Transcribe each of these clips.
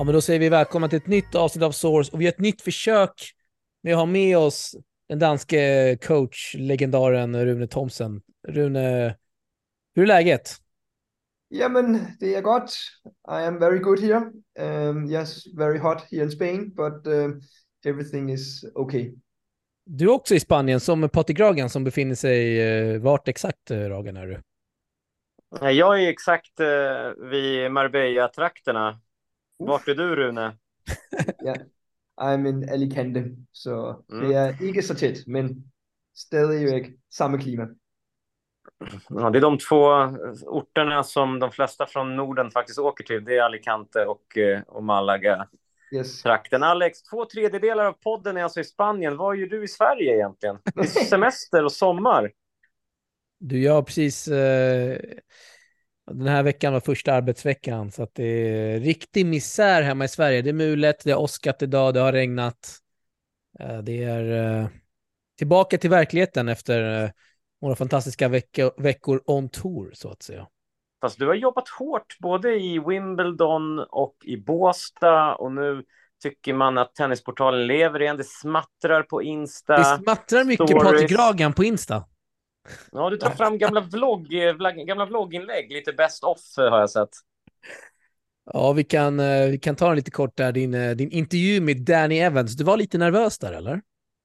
men då säger vi välkomna till ett nytt avsnitt av Source och vi har ett nytt försök med att ha med oss den danske coach-legendaren Rune Thomsen. Rune, hur är läget? Jamen, det er godt. I am very good here. Yes, very hot here in Spain, but everything is okay. Du är också i Spanien som Patrik Ragan som befinner sig vart exakt, Ragan, är du? Jag är exakt vid Marbella-trakterna. Vart är du, Rune? Ja, I'm in Alicante, så det er ikke så tæt, men stadigvæk samme klima. Ja, det är de två orterna som de flesta från Norden faktiskt åker till. Det är Alicante och Malaga. Yes. Trakten. Alex, 2/3 av podden är alltså i Spanien. Vad gör du i Sverige egentligen? Det är semester och sommar. Du gör precis... den här veckan var första arbetsveckan, så att det är riktig misär hemma i Sverige. Det är mulet, det har åskat idag, det har regnat. Det är tillbaka till verkligheten efter några fantastiska veckor on tour, så att säga. Fast du har jobbat hårt både i Wimbledon och i Båstad, och nu tycker man att Tennisportalen lever igen. Det smattrar på Insta. Det smattrar mycket Patrik Ragan på Insta. Ja, du tar fram gamla vlogginlägg, lite best off har jag sett. Ja, vi kan ta en lite kort där, din intervju med Danny Evans. Du var lite nervös där, eller?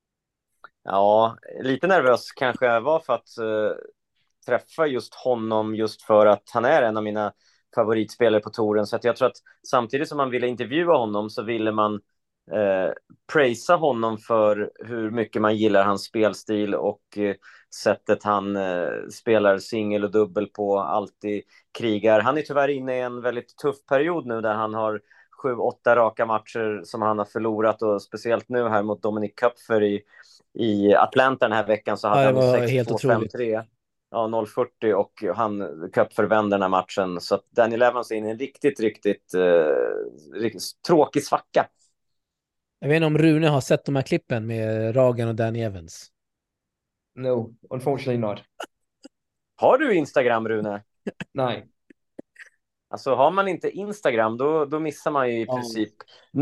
Ja, lite nervös kanske jag var för att träffa just honom, just för att han är en av mina favoritspelare på touren. Så att jag tror att samtidigt som man ville intervjua honom så ville man prisa honom för hur mycket man gillar hans spelstil och sättet han spelar singel och dubbel på, alltid krigar. Han är tyvärr inne i en väldigt tuff period nu där han har 7-8 raka matcher som han har förlorat, och speciellt nu här mot Dominic Köpfer i Atlanta den här veckan så hade han 6-2-5-3. Ja, 0-40 och han Köpfer vänder den här matchen. Så att Daniel Evans är inne i en riktigt tråkig svacka. Jag vet inte om Rune har sett de här klippen med Ragan och Danny Evans. No, unfortunately not. Har du Instagram, Rune? Nej. Alltså har man inte Instagram då missar man ju i princip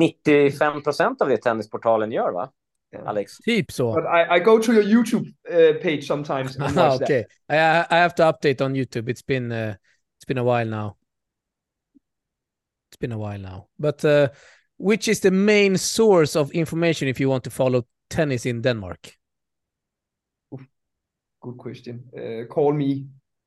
95% av det Tennisportalen gör, va? Yeah. Alex. Typ så. But I go to your YouTube page sometimes and watch okay. I have to update on YouTube. It's been a while now. It's been a while now. But which is the main source of information if you want to follow tennis in Denmark? Good question. Call me.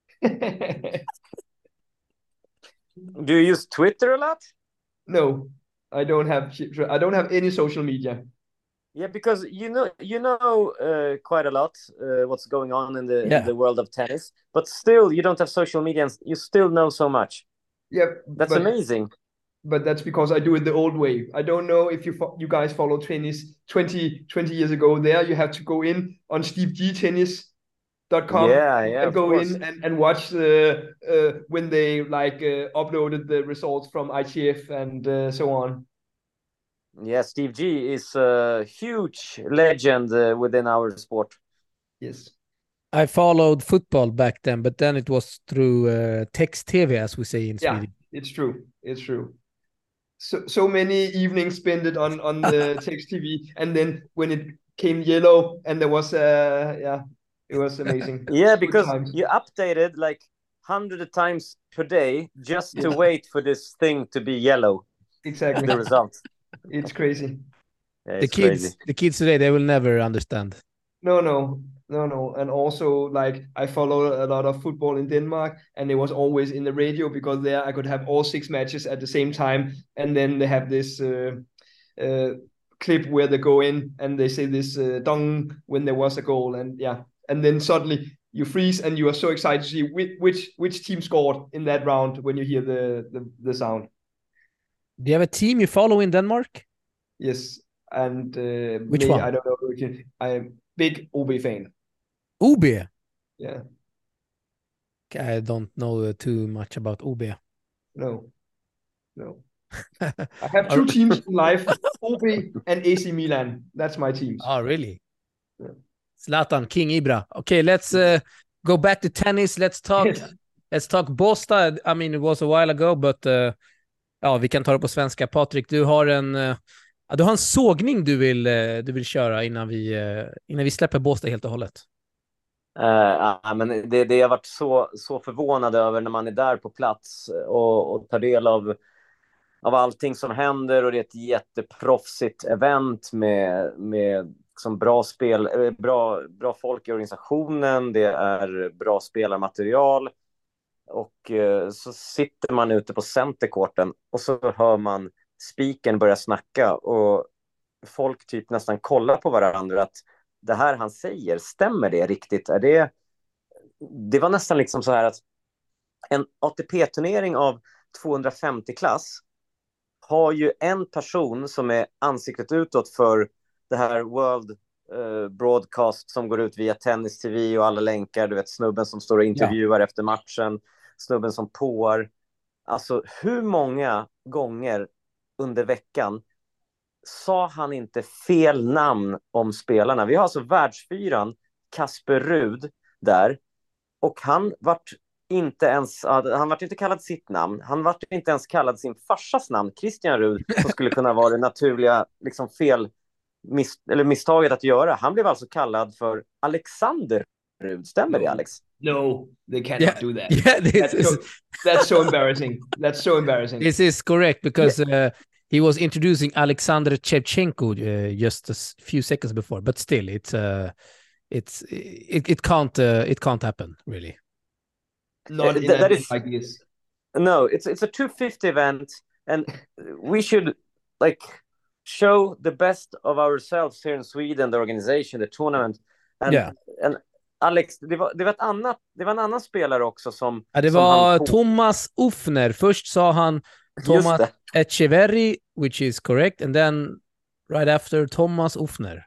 Do you use Twitter a lot? No, I don't have any social media. Yeah, because you know quite a lot what's going on in the world of tennis, but still you don't have social media and you still know so much. Yeah, that's amazing. But that's because I do it the old way. I don't know if you guys follow tennis 20 years ago. There you have to go in on stevegtennis.com and go in and watch when they uploaded the results from ITF and so on. Yeah, Steve G is a huge legend within our sport. Yes. I followed football back then, but then it was through text-TV, as we say in Sweden. Yeah, it's true. So many evenings spent it on the text TV, and then when it came yellow, and there was it was amazing. Yeah, because you updated like 100 times per day just to wait for this thing to be yellow. Exactly. The result. It's crazy. Yeah, the kids today, they will never understand. No. And also, like, I follow a lot of football in Denmark, and it was always in the radio because there I could have all 6 matches at the same time, and then they have this clip where they go in and they say this dong when there was a goal, and then suddenly you freeze and you are so excited to see which team scored in that round when you hear the sound. Do you have a team you follow in Denmark? Yes, and which one? I don't know. I'm big OB fan. OB? Yeah. I don't know too much about OB. No. I have 2 teams in life, OB and AC Milan. That's my teams. Oh, really? Yeah. Zlatan, King Ibra. Okay, let's go back to tennis. Let's talk Båstad. I mean, it was a while ago, but Ja, vi kan ta det på svenska. Patrik, du har en sågning du vill köra innan vi släpper Båstad helt och hållet. Men det jag har varit så förvånad över när man är där på plats och tar del av allting som händer, och det är ett jätteproffsigt event med liksom bra bra folk i organisationen, det är bra spelarmaterial, och så sitter man ute på centerkorten och så hör man speakern börja snacka och folk typ nästan kollar på varandra att det här han säger, stämmer det riktigt? Det var nästan liksom så här att en ATP-turnering av 250-klass har ju en person som är ansiktet utåt för det här World Broadcast som går ut via Tennis TV och alla länkar, du vet, snubben som står och intervjuar efter matchen, snubben som påar. Alltså hur många gånger under veckan sa han inte fel namn om spelarna? Vi har alltså världsfyran Kasper Rud där, och han vart inte kallad sitt namn. Han vart inte ens kallad sin farsas namn, Christian Rud, som skulle kunna vara det naturliga liksom misstaget att göra. Han blev alltså kallad för Alexander Rud. Stämmer det, Alex? No, they cannot do that. Yeah, that's so embarrassing. That's so embarrassing. This is correct because he was introducing Alexander Shevchenko just a few seconds before, but still, it can't happen really. Not in that is like this. No, it's a 250 event, and we should like show the best of ourselves here in Sweden, the organization, the tournament, and Alex, det var en annan spelare också som... Ja, det var Thomas Uffner. Först sa han Thomas Echeverri, which is correct, and then right after Thomas Uffner.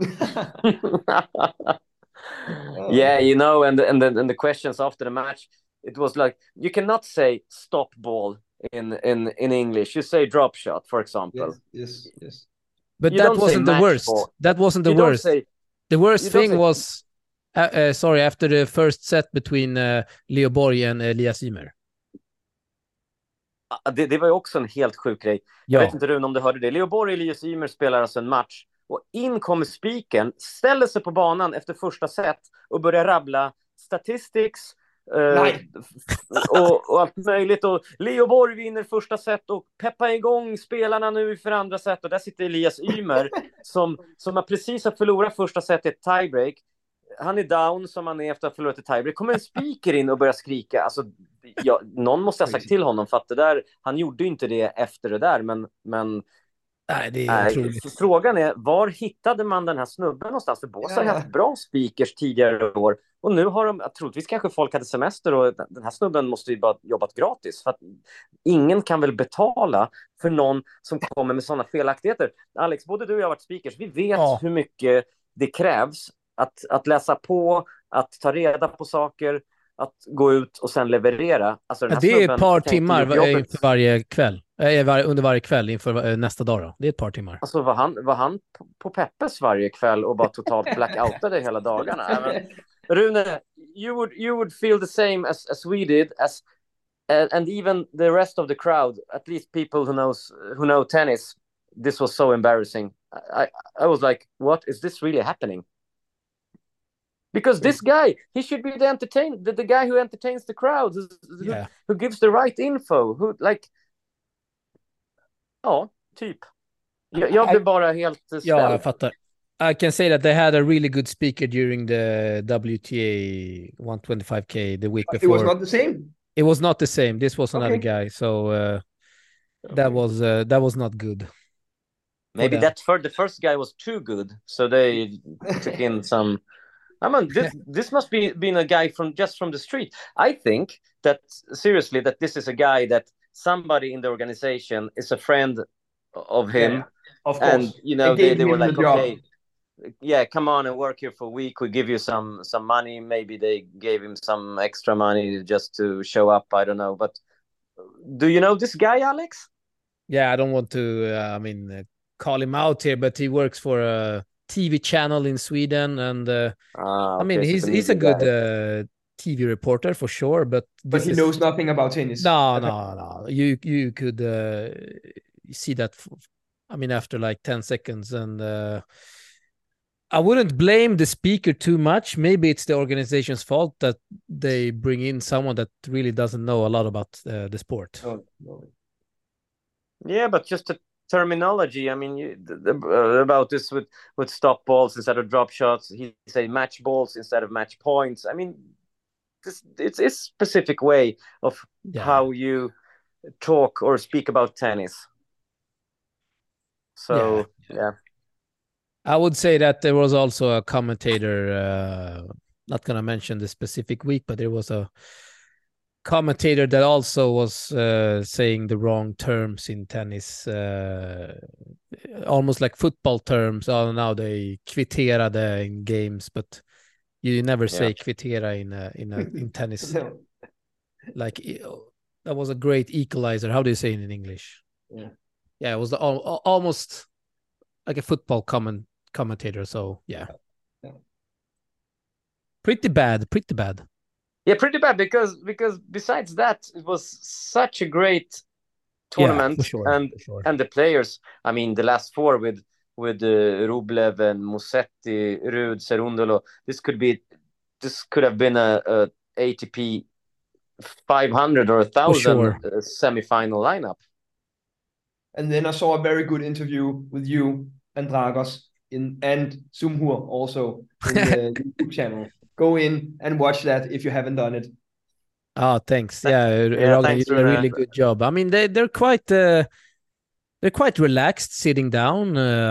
Yeah, you know, and the questions after the match, it was like, you cannot say stop ball in English. You say drop shot, for example. Yes. But that wasn't the worst. Ball. That wasn't the worst. The worst thing was... sorry, after the first set between Leo Borg and Elias Ymer. Det var ju också en helt sjuk grej. Jag vet inte, Rune, om du hörde det. Leo Borg och Elias Ymer spelar alltså en match. Och in kommer spiken, ställer sig på banan efter första set och börjar rabbla statistics och allt möjligt. Och Leo Borg vinner första set och peppa igång spelarna nu för andra set. Och där sitter Elias Ymer som har precis förlorat första set i ett tiebreak. Han är down som han är efter att ha förlorat ett tiebreak. Kommer en speaker in och börjar skrika. Alltså, någon måste ha sagt till honom, för att det där, han gjorde ju inte det efter det där, men nej, det är frågan är, var hittade man den här snubben någonstans? För Båstad har haft bra speakers tidigare år, och nu har de, troligtvis kanske folk hade semester, och den här snubben måste ju bara jobbat gratis, för att ingen kan väl betala för någon som kommer med sådana felaktigheter. Alex, både du och jag har varit speakers, vi vet hur mycket det krävs att läsa på, att ta reda på saker, att gå ut och sen leverera. Alltså, det är ett par timmar inför varje kväll. Under varje kväll inför nästa dag då. Det är ett par timmar. Alltså var han på Peppes varje kväll och bara totalt blackoutade hela dagarna? Rune, you would feel the same as we did, and even the rest of the crowd, at least people who know tennis. This was so embarrassing. I was like, what is this really happening? Because this guy, he should be the guy who entertains the crowd, who gives the right info, who like, typ. Jag blev bara helt ställd. Ja, jag fattar. I can say that they had a really good speaker during the WTA 125K the week before. It was not the same. It was not the same. This was another guy, so that was not good. Maybe the first guy was too good, so they took in some. I mean, this must be been a guy from the street. I think that seriously, that this is a guy that somebody in the organization is a friend of him. Yeah, of course. And you know, they were like, okay, come on and work here for a week. We give you some money. Maybe they gave him some extra money just to show up. I don't know. But do you know this guy, Alex? Yeah, I don't want to call him out here, but he works for a TV channel in Sweden, and I mean, he's a good TV reporter for sure, but he knows nothing about tennis. No. You could see that. After like 10 seconds, and I wouldn't blame the speaker too much. Maybe it's the organization's fault that they bring in someone that really doesn't know a lot about the sport. Oh, no. Yeah, but just the terminology. About this with stop balls instead of drop shots. He say match balls instead of match points. It's a specific way of how you talk or speak about tennis. So yeah. I would say that there was also a commentator, not going to mention the specific week, but there was a commentator that also was saying the wrong terms in tennis, almost like football terms. Oh, now they kvitterade in games, but you never say kvittera in tennis. No. Like, that was a great equalizer. How do you say it in English? Yeah, it was almost like a football commentator. So yeah. Pretty bad. Yeah, pretty bad because besides that, it was such a great tournament, and the players. The last four with Rublev and Musetti, Ruud, Cerundolo. This could have been a ATP 500 or 1,000 semi-final lineup. And then I saw a very good interview with you and Dragos and Zumhur also in the YouTube channel. Go in and watch that if you haven't done it. Oh, thanks. Yeah, thanks, you did a really good job. They're quite relaxed sitting down.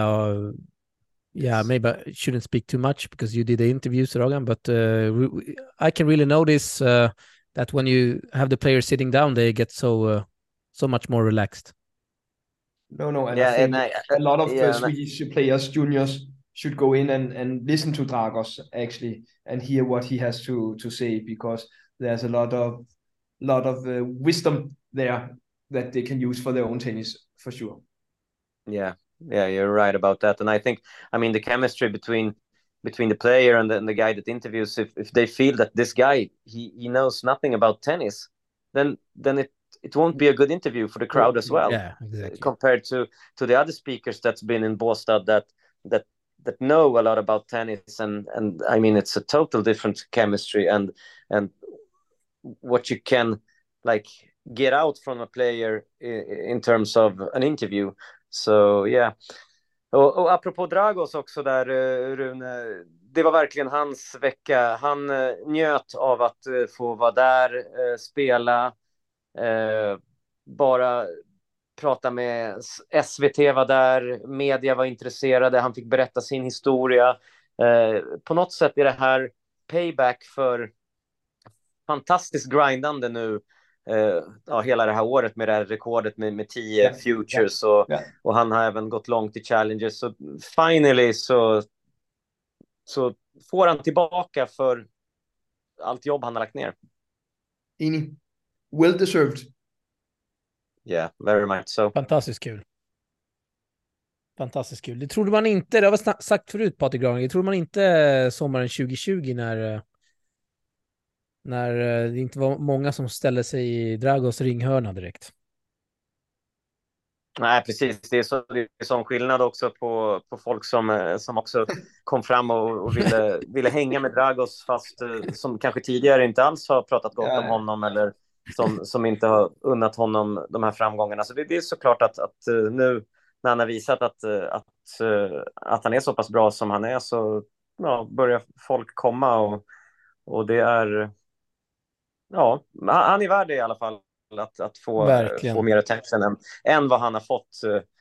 Maybe I shouldn't speak too much because you did the interviews, Rogan, but I can really notice that when you have the players sitting down, they get so much more relaxed. No, and I think a lot of Swedish players, juniors, should go in and listen to Dragos actually and hear what he has to say, because there's a lot of wisdom there that they can use for their own tennis for sure. Yeah, you're right about that. And I think, the chemistry between the player and the guy that interviews, if they feel that this guy he knows nothing about tennis, then it won't be a good interview for the crowd as well. Yeah, exactly. Compared to the other speakers that's been in Båstad that know a lot about tennis, and it's a total different chemistry and what you can get out from a player in terms of an interview. So yeah. Och apropå Dragos också där, Rune, det var verkligen hans vecka. Han njöt av att få vara där, spela, bara prata med SVT var där, media var intresserade, han fick berätta sin historia. På något sätt är det här payback för fantastiskt grindande nu, hela det här året med det här rekordet med 10 futures och han har även gått långt i challenges, så finally så får han tillbaka för allt jobb han har lagt ner. Well deserved. Yeah, very much so. Fantastiskt kul. Det trodde man inte, det har jag sagt förut, Patrik Graning, det trodde man inte sommaren 2020 när det inte var många som ställde sig i Dragos ringhörna direkt. Nej, precis. Det är sån skillnad också på folk som också kom fram och ville hänga med Dragos, fast som kanske tidigare inte alls har pratat gott om honom, eller som inte har unnat honom de här framgångarna. Så det är såklart att nu när han har visat att han är så pass bra som han är, så börjar folk komma och det är han är värd det i alla fall, att få mer attention än vad han har fått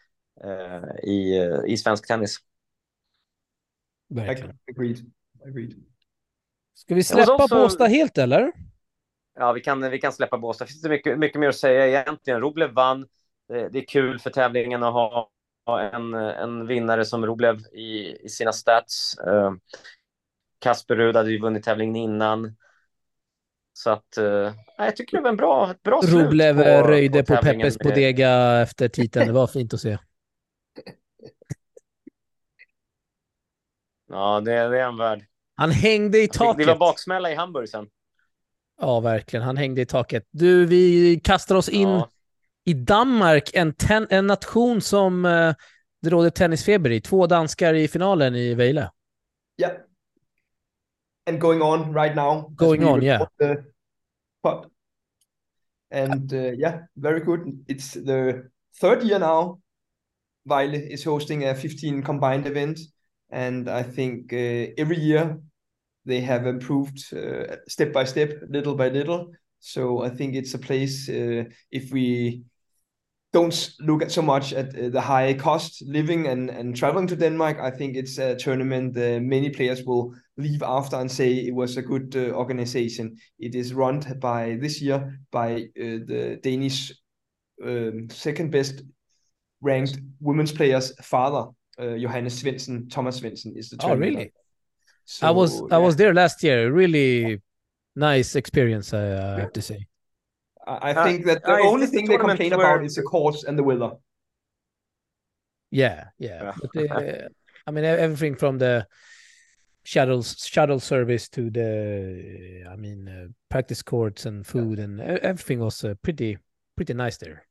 i svensk tennis. Verkligen. Agreed. Ska vi släppa Båstad helt, eller? Ja, vi kan släppa Båstad. Det finns mycket, mycket mer att säga egentligen. Rublev vann. Det är kul för tävlingen att ha en vinnare som Rublev i sina stats. Kasper Ruud hade ju vunnit tävlingen innan. Så att jag tycker det var ett bra slut. Rublev röjde på Peppes Bodega efter titeln. Det var fint att se. Ja, det är en värld. Han hängde i taket. Det var baksmälla i Hamburg sen. Ja, verkligen. Han hängde i taket. Du, vi kastar oss in i Danmark, en nation som det råder tennisfeber i. 2 danskar i finalen i Vejle. Yeah. And going on right now. Going on, yeah. Pod. And yeah, very good. It's the 3rd year now. Vejle is hosting a 15 combined event. And I think every year they have improved step by step, little by little. So I think it's a place, if we don't look at so much at the high cost living and traveling to Denmark, I think it's a tournament many players will leave after and say it was a good organization. It is run by this year by the Danish second best ranked women's player's father, Johannes Svendsen. Thomas Svendsen is the tournament. Oh, really? So, I was there last year. Really nice experience, I have to say. I think that the only thing they complain about is the course and the weather. Yeah. But I mean, everything from the shuttle service to the, practice courts and food and everything was pretty nice there.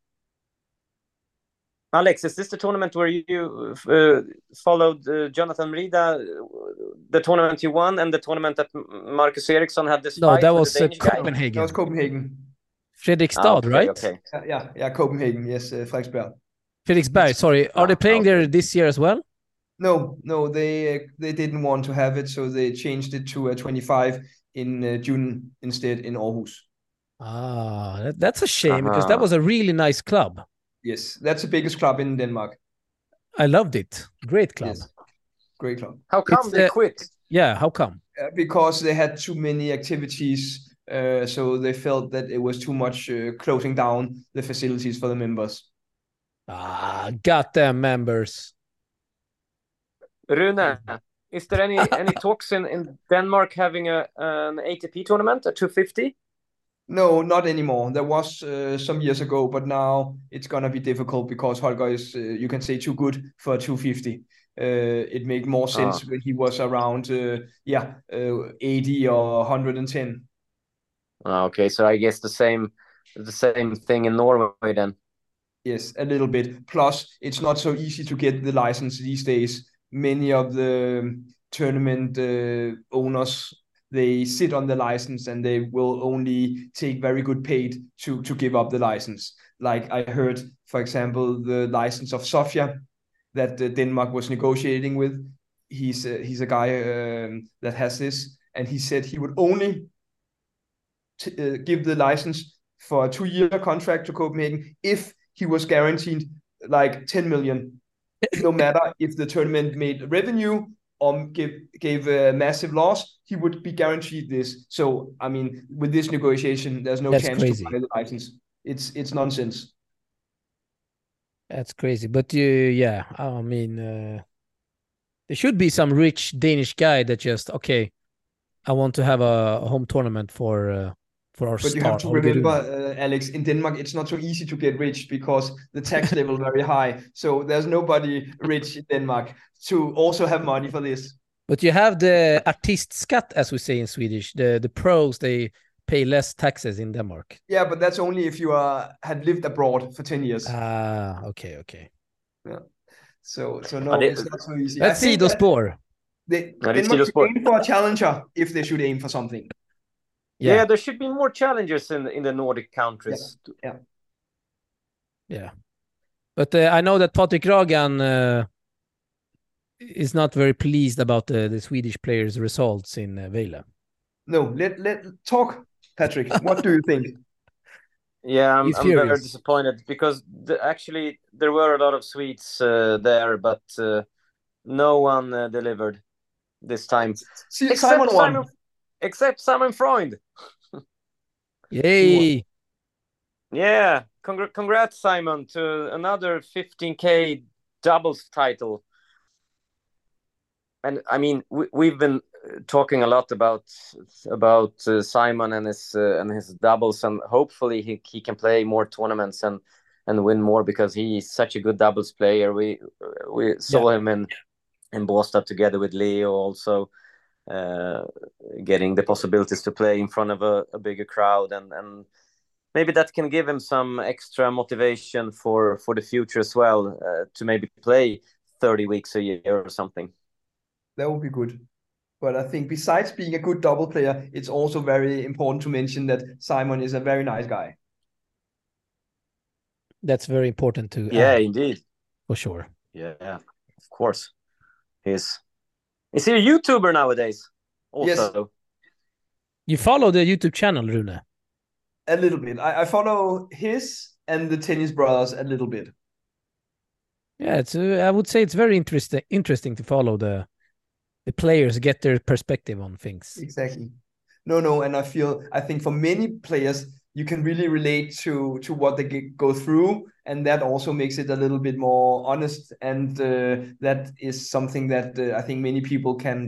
Alex, is this the tournament where you followed Jonathan Merida, the tournament you won, and the tournament that Marcus Eriksson had this fight? No, that was Copenhagen. That was Copenhagen. Fredrikstad, right? Okay. Yeah, Copenhagen. Yes, Frederiksberg. Frederiksberg. Sorry, are they playing there this year as well? No, they didn't want to have it, so they changed it to 25 in June instead in Aarhus. That's a shame because that was a really nice club. Yes, that's the biggest club in Denmark. I loved it. Great club. Yes. Great club. How come they quit? Yeah, how come? Because they had too many activities, so they felt that it was too much closing down the facilities for the members. Goddamn members. Rune, is there any talks in Denmark having an ATP tournament, a 250? No, not anymore. There was some years ago, but now it's gonna be difficult because Holger is, you can say, too good for a 250. It made more sense when he was around, 80 or 110. Okay, so I guess the same thing in Norway then. Yes, a little bit. Plus, it's not so easy to get the license these days. Many of the tournament owners, they sit on the license and they will only take very good paid to give up the license. Like I heard, for example, the license of Sofia that Denmark was negotiating with. He's a guy that has this, and he said he would only give the license for a 2-year contract to Copenhagen if he was guaranteed like 10 million, no matter if the tournament made revenue or gave a massive loss, he would be guaranteed this. So, I mean, with this negotiation, there's no chance to buy the license. It's nonsense. That's crazy. But I mean, there should be some rich Danish guy that just, okay, I want to have a home tournament for our But you have to remember, Alex, in Denmark, it's not so easy to get rich because the tax level is very high. So there's nobody rich in Denmark to also have money for this. But you have the artistskatt, as we say in Swedish. The pros, they pay less taxes in Denmark. Yeah, but that's only if you had lived abroad for 10 years. Okay. Yeah. So no, it's not so easy. Let's see those sport. Denmark should aim for a challenger if they should aim for something. Yeah, there should be more challengers in the Nordic countries. Yeah. But I know that Patrik Ragan is not very pleased about the Swedish players' results in Vejle. No, let talk, Patrick. What do you think? Yeah, I'm very disappointed because actually there were a lot of Swedes there, but no one delivered this time. Except Simon Freund. Yay! Yeah, congrats, Simon, to another 15K doubles title. And I mean, we've been talking a lot about Simon and his doubles, and hopefully he can play more tournaments and win more because he's such a good doubles player. We saw him in Båstad together with Leo also. getting the possibilities to play in front of a bigger crowd, and maybe that can give him some extra motivation for the future as well, to maybe play 30 weeks a year or something. That would be good. But I think besides being a good double player, it's also very important to mention that Simon is a very nice guy. That's very important to add. Indeed. For sure. Yeah, of course. Is he a YouTuber nowadays? Also? Yes. You follow the YouTube channel, Rune? A little bit. I follow his and the Tennis Brothers a little bit. Yeah, it's. I would say it's very interesting to follow the players, get their perspective on things. Exactly. No, and I think for many players, you can really relate to what they go through, and that also makes it a little bit more honest, and that is something that I think many people can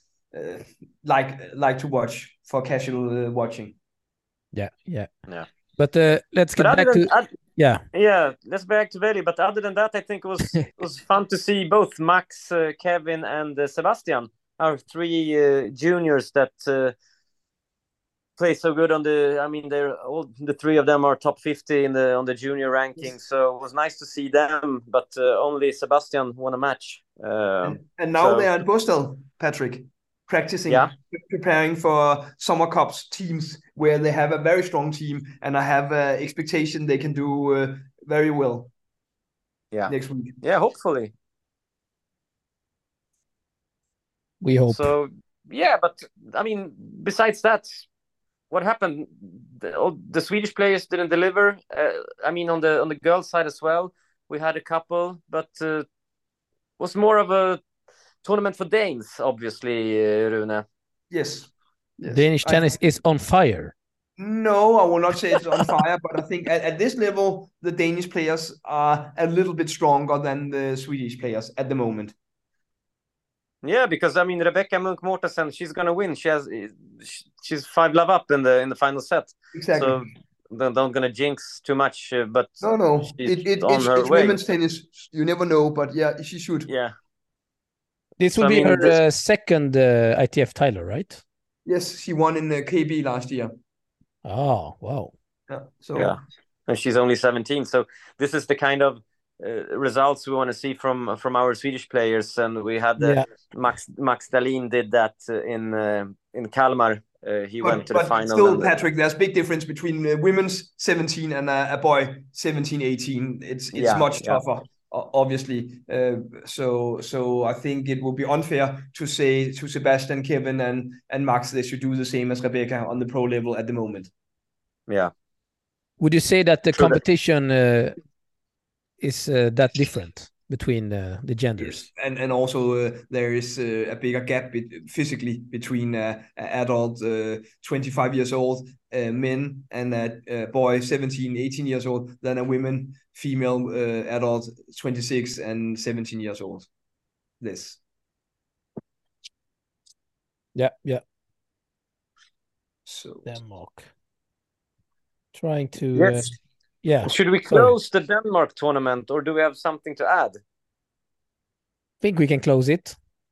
like to watch for casual watching. Yeah. But let's get back to let's back to Veli. But other than that, I think it was fun to see both Max, Kevin, and Sebastian, our three juniors that play so good on the. I mean, the three of them are top 50 on the junior ranking. So it was nice to see them. But only Sebastian won a match. And now they are in Boston, Patrick, practicing, preparing for Summer Cups teams where they have a very strong team, and I have expectation they can do very well. Next week. Yeah, hopefully. We hope. So but I mean, besides that, what happened? The Swedish players didn't deliver. I mean, on the girls' side as well, we had a couple, but was more of a tournament for Danes, obviously, Rune. Yes. Danish tennis is on fire. No, I will not say it's on fire, but I think at this level, the Danish players are a little bit stronger than the Swedish players at the moment. Yeah, because I mean, Rebecca Munk Mortensen, she's gonna win. She's 5-love up in the final set. Exactly. So don't gonna jinx too much, but no, it's women's tennis. You never know, but yeah, she should. Yeah. This will be her second ITF title, right? Yes, she won in the KB last year. Oh, wow. Yeah. And she's only 17. So this is the kind of results we want to see from our Swedish players. And we had Max Dahlin did that in Kalmar. He went to the final. Still, Patrick, there's big difference between women's 17 and a boy 17, 18. It's much tougher. Obviously, so I think it would be unfair to say to Sebastian, Kevin, and Max they should do the same as Rebecca on the pro level at the moment. Yeah. Would you say that the competition is that different between the genders? Yes. And also there is a bigger gap physically between adult 25 years old men and a boy 17, 18 years old than a female adult 26 and 17 years old. This. Yeah. So Denmark. Trying to... Yes. Should we close the Denmark tournament, or do we have something to add? I think we can close it.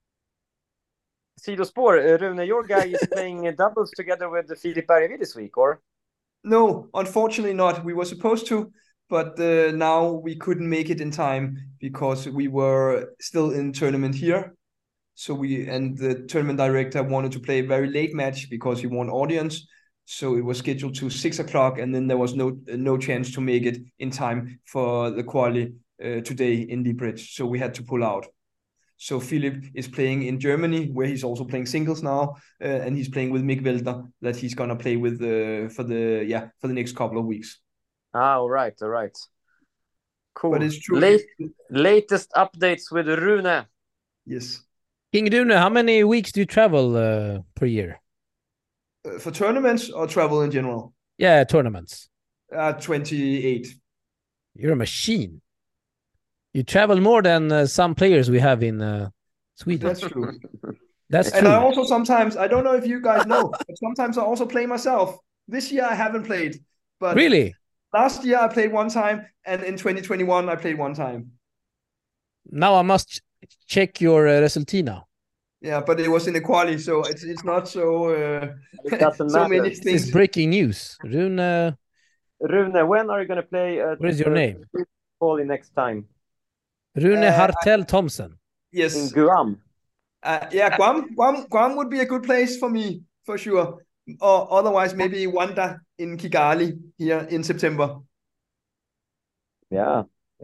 Sidospår, Rune, your guy is playing doubles together with Filip Bergevi this week, or? No, unfortunately not. We were supposed to, but now we couldn't make it in time because we were still in tournament here. So the tournament director wanted to play a very late match because he won audience. So it was scheduled to 6 o'clock, and then there was no chance to make it in time for the quali today in Liebridge. So we had to pull out. So Philip is playing in Germany, where he's also playing singles now, and he's playing with Mick Welter that he's gonna play with for the next couple of weeks. All right. Cool. But it's true. Latest updates with Rune. Yes. King Rune, how many weeks do you travel per year? For tournaments or travel in general? Yeah, tournaments. 28. You're a machine. You travel more than some players we have in Sweden. That's true. That's true. And I also sometimes, I don't know if you guys know, but sometimes I also play myself. This year I haven't played. But really? Last year I played one time, and in 2021 I played one time. Now I must check your Resultina. Yeah, but it was in the quali, so it's not so it doesn't so matter. many This things. is breaking news. Rune, when are you going to play? what is your name? Quali next time. Rune Hartel Thompson. Yes. In Guam. Yeah, Guam would be a good place for me, for sure. Or otherwise, maybe Wanda in Kigali here in September. Yeah.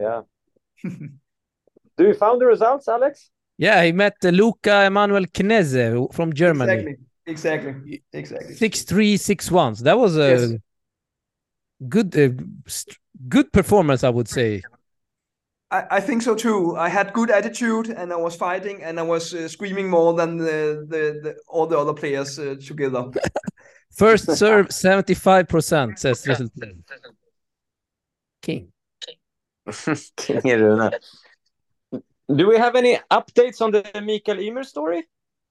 Do you found the results, Alex? Yeah, he met Luca Emanuel Kneze from Germany. Exactly. 6-3, 6-1. So that was a good performance, I would say. I think so too. I had good attitude, and I was fighting, and I was screaming more than all the other players together. First serve 75%, says King. King Rune. Do we have any updates on the Mikael Ymer story?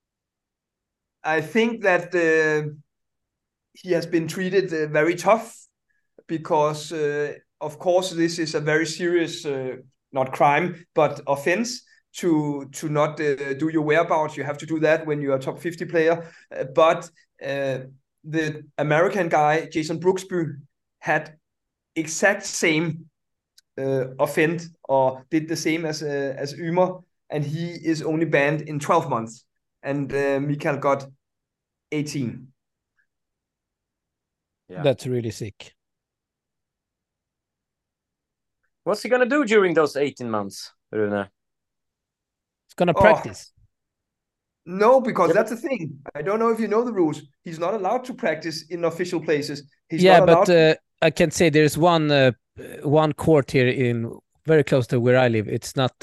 I think that he has been treated very tough because, of course, this is a very serious, not crime, but offense to not do your whereabouts. You have to do that when you are a top 50 player. But the American guy, Jason Brooksby, had exact same offend or did the same as Ymer, and he is only banned in 12 months. And Mikael got 18. Yeah. That's really sick. What's he going to do during those 18 months, Rune? He's going to practice. No, because that's the thing. I don't know if you know the rules. He's not allowed to practice in official places. He's not allowed but I can say there's one court here in very close to where I live. It's not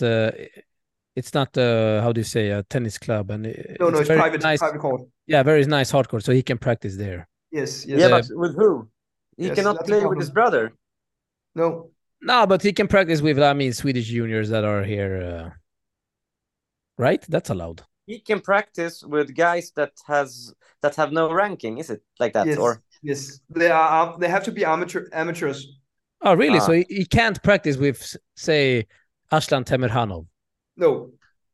how do you say, a tennis club, and it's private, nice, private court. Yeah, very nice hard court, so he can practice there. Yes. Yeah, but with who? He cannot play with his brother. No, but he can practice with, Swedish juniors that are here. Right? That's allowed. He can practice with guys that have no ranking. Is it like that? Yes. They have to be amateurs. Oh, really? So he can't practice with, say, Aslan Temirhanov? No.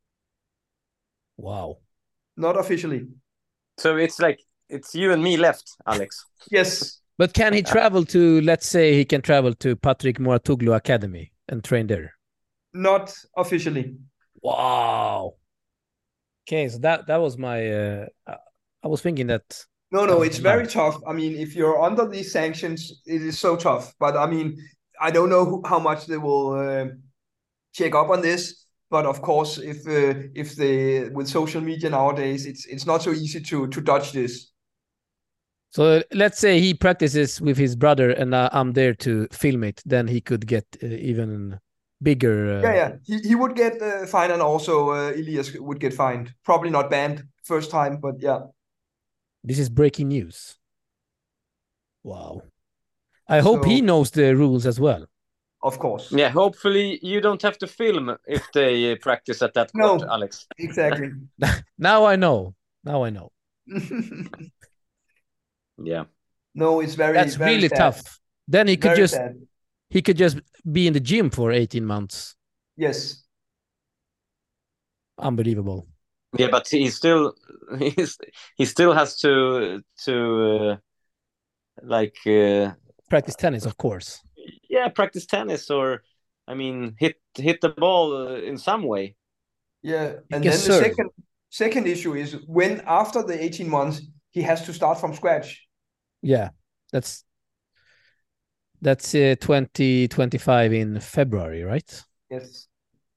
Wow. Not officially. So it's like it's you and me left, Alex. Yes. But can he travel to, let's say he can travel to Patrick Mouratoglou Academy and train there? Not officially. Wow. Okay, so that was my I was thinking that. No, it's very tough. I mean, if you're under these sanctions, it is so tough. But I mean, I don't know how much they will check up on this. But of course, if they, with social media nowadays, it's not so easy to dodge this. So let's say he practices with his brother, and I'm there to film it. Then he could get even bigger. Yeah. He would get fined, and also Elias would get fined. Probably not banned first time, but yeah. This is breaking news. Wow. I hope he knows the rules as well. Of course. Yeah, hopefully you don't have to film if they practice at that court, Alex. Exactly. Now I know. Yeah. No, it's That's very really sad. tough. Then he could just be in the gym for 18 months. Yes. Unbelievable. Yeah, but he still has to practice tennis, of course. Yeah, practice tennis, or I mean, hit the ball in some way. Yeah, and then the second issue is when after the 18 months he has to start from scratch. Yeah, that's 2025 in February, right? Yes.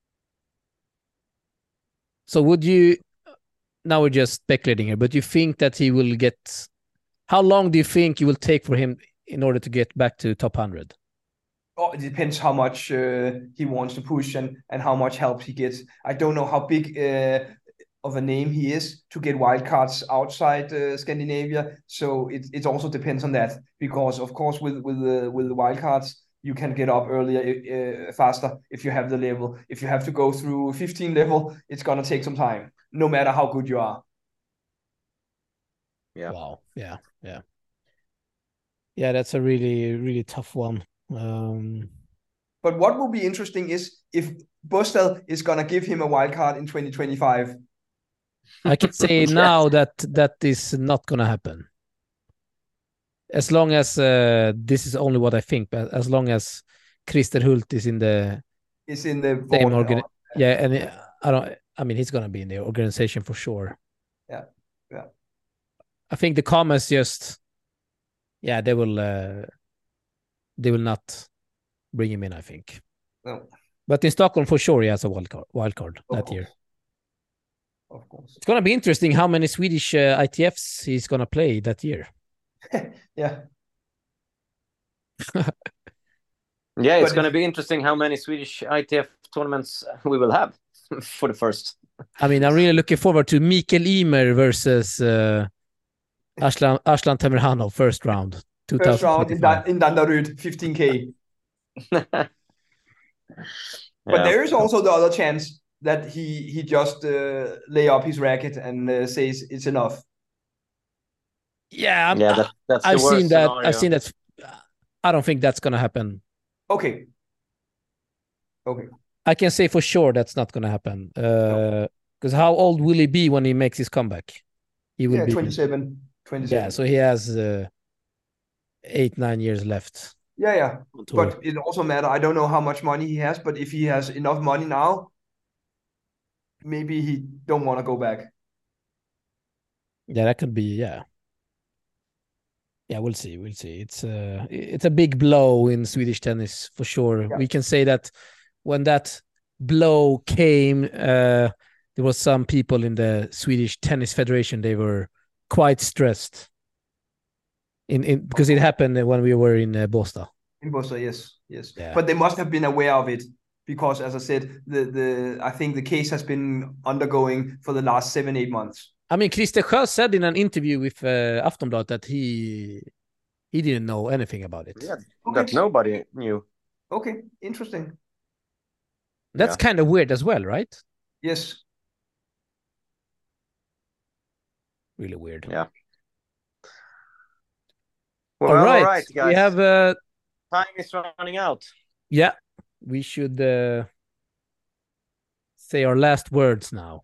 So would you? Now we're just speculating here, but you think that he will get? How long do you think it will take for him in order to get back to top 100? Oh, it depends how much he wants to push and how much help he gets. I don't know how big of a name he is to get wildcards outside Scandinavia. So it also depends on that, because of course with the wildcards you can get up earlier, faster if you have the level. If you have to go through 15 level, it's gonna take some time, no matter how good you are. Yeah. Wow. Yeah. That's a really, really tough one. But what will be interesting is if Bostel is gonna give him a wild card in 2025. I can say now that is not going to happen. As long as this is only what I think, but as long as Christer Hult is in the same organization. Yeah, and he's going to be in the organization for sure. Yeah. I think the comments just, they will not bring him in, I think. No. But in Stockholm, for sure, he has a wild card that year. Of course. It's going to be interesting how many Swedish ITFs he's going to play that year. Yeah. Yeah, it's going to be interesting how many Swedish ITF tournaments we will have for the first. I mean, I'm really looking forward to Mikael Ymer versus Aslan Temirhanov first round. First round in Danderyd, 15K. But there is also the other chance that he just lay up his racket and says it's enough. Yeah, that's I've seen that. I've seen that. I don't think that's going to happen. Okay. I can say for sure that's not going to happen. Because how old will he be when he makes his comeback? He will be 27. Yeah, so he has 8-9 years left. Yeah. But it also matters. I don't know how much money he has, but if he has enough money now, maybe he don't want to go back. Yeah, that could be. Yeah, we'll see. It's a big blow in Swedish tennis for sure. Yeah. We can say that when that blow came, there was some people in the Swedish Tennis Federation. They were quite stressed. Because it happened when we were in Båstad. In Båstad, yes. Yeah. But they must have been aware of it because, as I said, I think the case has been undergoing for the last 7-8 months. I mean, Christer Sjöö said in an interview with Aftonbladet that he didn't know anything about it. Yeah, that nobody knew. Okay, interesting. That's kind of weird as well, right? Yes. Really weird. Yeah. Well, all right, guys. We have time is running out. Yeah, we should say our last words now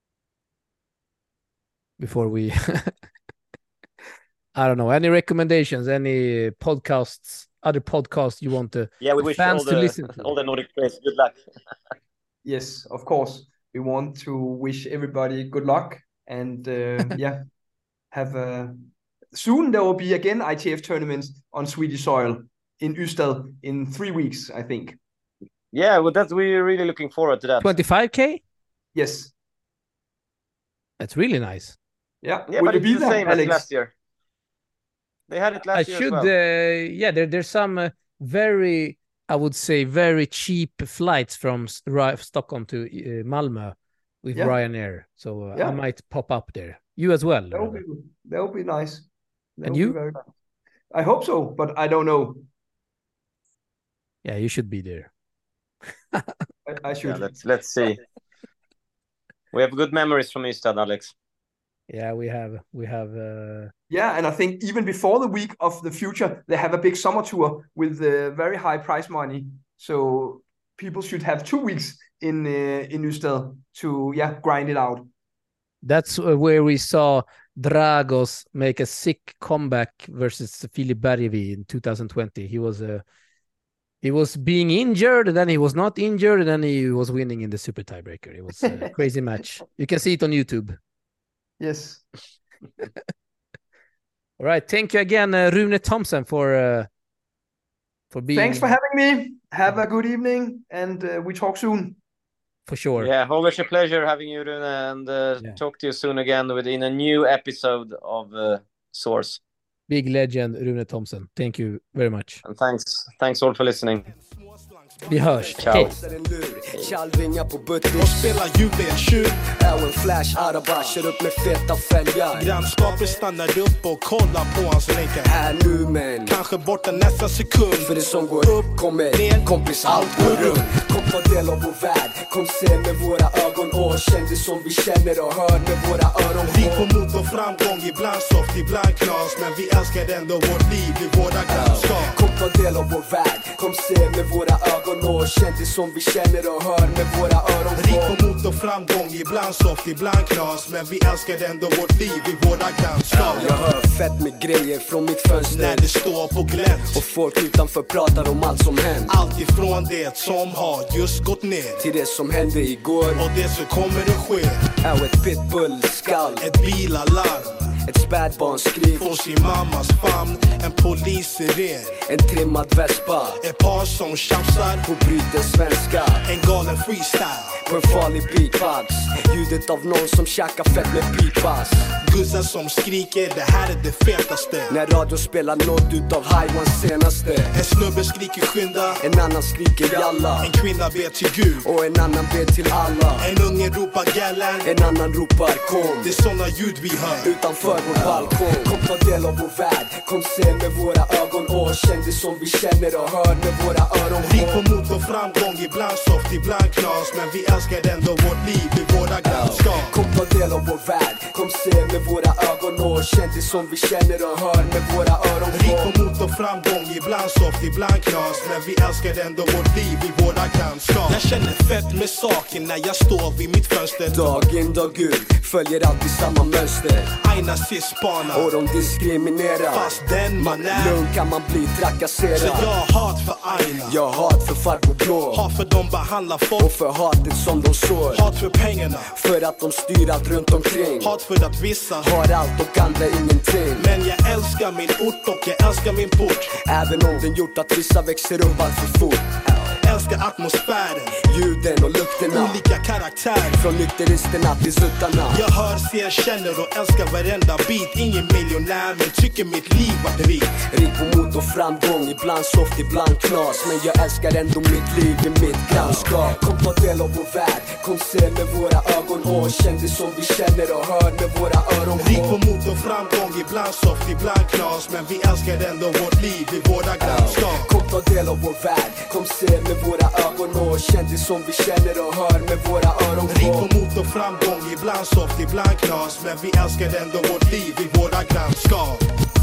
before we. I don't know. Any recommendations? Any podcasts? Other podcasts you want to? Yeah, we wish fans to listen to. All the Nordic players good luck. Yes, of course. We want to wish everybody good luck and have a. Soon there will be again ITF tournaments on Swedish soil in Ystad in 3 weeks, I think. Yeah, well, we're really looking forward to that. 25K? Yes. That's really nice. Yeah, but it's the same as last year. They had it last year as well. There's some very, I would say, very cheap flights from Stockholm to Malmö with Ryanair. So I might pop up there. You as well. That would be nice. And you? Very nice. I hope so, but I don't know. Yeah, you should be there. I should. Yeah, let's see. We have good memories from Ystad, Alex. Yeah, we have. Yeah, and I think even before the week of the future, they have a big summer tour with very high prize money. So people should have 2 weeks in Ystad to grind it out. That's where we saw Dragos make a sick comeback versus Filip Bergevi in 2020. He was being injured, and then he was not injured, and then he was winning in the super tiebreaker. It was a crazy match. You can see it on YouTube. Yes. All right. Thank you again, Rune Thomsen, for being. Thanks for having me. Have a good evening, and we talk soon. For sure. Yeah, always a pleasure having you, Rune, and talk to you soon again in a new episode of Source. Big legend, Rune Thomsen. Thank you very much. And thanks all for listening. Vi hörs. Ciao. Hej. Kallvingar på buttis. De spelar juletjur. En flash Araba kör upp med feta fälgar. Grannskapet stannar upp och kollar på hans länkar. Här nu men kanske borta nästa sekund. För det som går upp kommer ner. Kompis allt går runt. Kom ta del av vår värld. Kom se med våra ögon och och kändis som vi känner och hör med våra öron. Vi på mot och framgång, ibland soft, ibland knas, men vi älskar ändå vårt liv i våra grannskap. Kom ta del av vår värld, kom se med våra ögon och kändis som vi känner och hör med våra öron. Vi på mot och framgång, ibland soft, ibland knas, men vi älskar ändå vårt liv i våra grannskap. Jag hör fett med grejer från mitt fönster när det står på glänt och folk utanför pratar om allt som hänt. Allt ifrån det som har just gått ner till det som hände igår och det som kommer att ske. Ett pitbull-skall, ett bilalarm, ett spädbarnsskrik från sin mammas famn, en polissiren, en trimmad vespa, ett par som tjafsar på bryter svenska, en galen freestyle på en farlig beatbox, ljudet av någon som tjackar fett med beatbox. Guzzar som skriker, det här är det fetaste. När radio spelar något utav Highwans senaste. En snubbe skriker skynda, en annan skriker jalla. En kvinna ber till Gud och en annan ber till alla. En unge ropar gällen, en annan ropar kom. Det är såna ljud vi hör utanför vår balkong. Kom ta del av vår värld, kom se med våra ögon och kändis som vi känner och hör med våra öron. Vi på mot och framgång, ibland soft, ibland knas, men vi älskar ändå vårt liv i våra grannskap. Kom ta del av vår värld, kom se med våra ögon och kändis som vi känner och hör med våra öron. Vi på mot och framgång, ibland soft, ibland knas, men vi älskar ändå vårt liv i våra grannskap. Jag känner fett med saken när jag står vid mitt fönster. Dag in, dag ut, följer alltid samma mönster. Aina ser spana och de diskriminerar. Fast den man är lugn kan man bli trakasserad. Så jag har hat för Aina, jag har hat för farbror blå. Hat för de behandlar folk och för hatet som de sår. Hat för pengarna, för att de styr allt runt omkring. Hat för att vissa har allt och andra ingenting. Men jag älskar min ort och jag älskar min port, även om den gjort att vissa växer upp allt för fort. Älskar atmosfären, ljuden och lukterna, olika karaktärer, från nykteristerna till suttarna. Jag hör, ser, känner och älskar varenda bit. Ingen miljonär men tycker mitt liv var rikt. Rik på mot och framgång, ibland soft, ibland knas, men jag älskar ändå mitt liv i mitt grannskap. Kom ta del av vår värld, kom se med våra ögon och kändis som vi känner och hör med våra öron. Rik på mot och framgång, ibland soft, ibland knas, men vi älskar ändå vårt liv i våra grannskap. Kom ta del av vår värld, kom se med våra ögon och kändis som vi känner och hör med våra öron. Rik på mot och framgång, ibland soft, ibland knas, men vi älskar ändå vårt liv i våra grannskap.